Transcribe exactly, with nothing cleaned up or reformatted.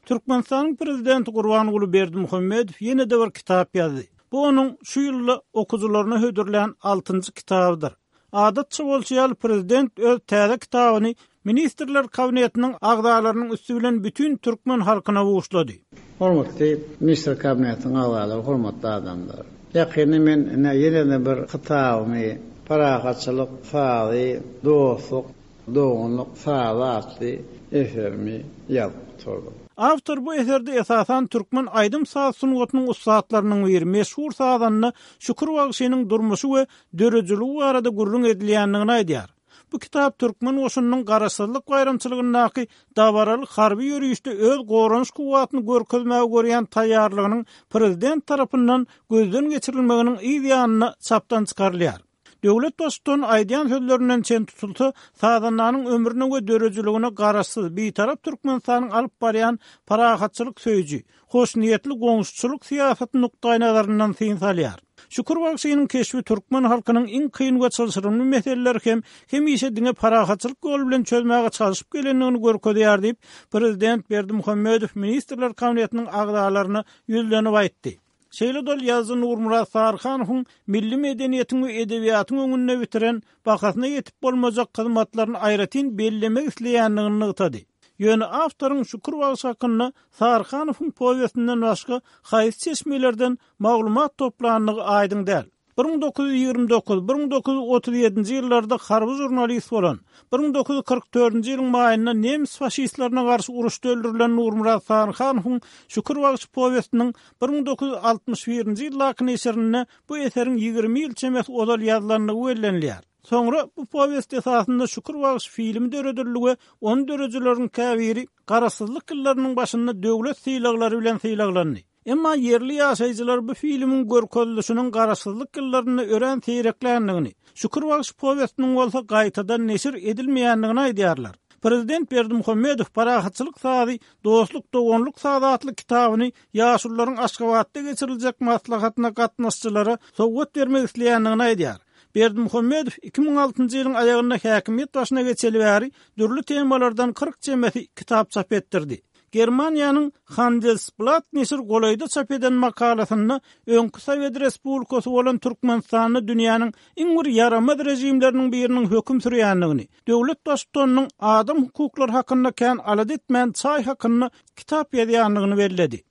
Türkmenistanyň prezidenti Gurbanuly Berdimuhammedow ýene de bir kitap ýazdy. Bu onuň şu ýyly okuwçylaryna hödürlen altynjy kitabydyr. Adatça bolýar prezident öz täze kitabyny Ministrler Kabinetiniň agdalarynyň üstü bilen bütün türkmen halkyna uguşlady. Hormatly Ministr Kabinetiniň agdalary, hormatly adamlar. Ýakyny men ýene bir kitabymy paragatçylyk faly, dostluk, dogunluk faly atly eserimi ýazdyr. Awtor bu eserde esasan türkmen aýdym saat sunugatynyň ustadlarynyň bir meşhur saadanyny Şükür Bagşynyň durmuşy we dörejiligi barada gurrun edilýändigini aýdýar. Bu kitap türkmen oşunyň garaşsyzlyk gaýramçylygynyň dabaraly harby ýürüýüşde öz goranç kuwatyny görkezmäge görýän taýýarlygynyň prezident tarapyndan gözden geçirilmeginiň ideýanyny çapdan çykarylýar. Döwlet dostun aýdýan sözlerinden çen tutulsa, saadanyň ömrüne we dörejiligine garaşsyz beýtarap Türkmenistanyň alyp barýan paragatçylyk söýji, hoş niýetli goňşçylyk siýasaty nukdaý nazaryndan syn salýar. Şükür Bagşynyň keşfi türkmen halkynyň iň kyn we çylşyrymly meseleleri hem hemişe diňe paragatçylyk gol bilen çözmäge çalışyp gelendigini görkezýär diýip prezident Berdimuhammedow Ministrler Kabinetiniň agdalaryna ýüzlenip aýtdy. Şeýle dol ýazgy Nurmurat Sarhanowyň milli medeniýetiň we edebiýatyň öňünde bitiren bakasyna ýetip bolmajak hyzmatlaryny aýratyn bellemek isleýändigini ýytady. Ýöne awtoryň Şükür Bagşy hakkynda Sarhanowyň powestinden başga haýsy çeşmelerden maglumat toplanýandygy aýdyň däl. bir min dokuz ýüz ýigirmi dokuz - bir min dokuz ýüz otuz ýedinji ýyllarda harby jurnalist bolan, bir min dokuz ýüz kırk dördünji ýylyň maýynda nemis faşistlerine garşy uruşda öldürilen Nurmurat Sarhanowyň Şükür Bagşy powestiniň bir min dokuz ýüz altymyş birinji ýyllaky eserine bu eseriň ýygrimi ýyl çemes odal ýazlanlygy wellenilýär. Soňra bu powest esasynda Şükür Bagşy filmi dörediligi, on dörejilerin käbiri garaşsyzlyk ýyllarynyň başynda döwlet syýlaglary bilen syýlaglandy. Emma yerli ýaşaýjylar bu filmiň görkezilişiniň garaşsyzlyk ýyllaryny ören seýreklendigini, Şükür Bagşy powestiniň bolsa gaýtadan neşir edilmeýändigini aýdýarlar. Prezident Berdimuhammedow paragatçylyk saady, dostluk, dogonluk sadatly kitabyny ýaşullaryň Aşgabatda geçiriljek maslahatyna gatnaşçylara sowgat bermek isleýändigini aýdýar. Berdimuhammedow iki min altynjy ýylyň aýagynda häkimiýet başyna geçeli bäri dürli temalardan kırk jemesi kitap çap etdirdi. Germaniýanyň Handelsblatt nesir golayda çap eden makalasyny öňkü Sowet Respublikasy bolan Türkmenistany dünýäniň iň bir yaramaz rejimleriniň biriniň höküm sürýändigini, döwlet dostanyň adam hukuklary hakynda kän alad etmän çay hakynda kitap ýazýandygyny bellädi.